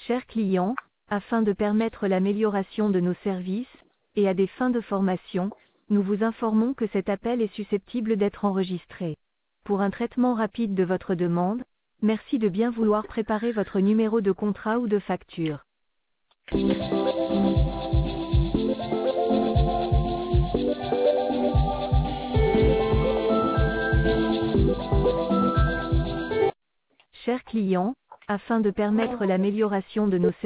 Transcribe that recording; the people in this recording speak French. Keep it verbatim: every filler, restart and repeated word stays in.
Chers clients, afin de permettre l'amélioration de nos services, et à des fins de formation, nous vous informons que cet appel est susceptible d'être enregistré. Pour un traitement rapide de votre demande, merci de bien vouloir préparer votre numéro de contrat ou de facture. Chers clients, afin de permettre l'amélioration de nos services,